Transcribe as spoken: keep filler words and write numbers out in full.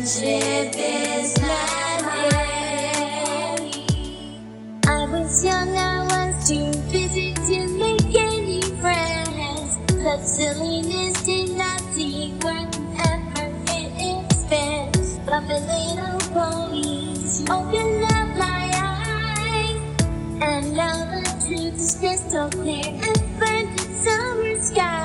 Friendship is not way. I was young, I was too busy to make any friends. Such silliness did not seem worth an effort it expense. But my little ponies opened up my eyes, and now the truth is crystal clear and burnt in summer sky.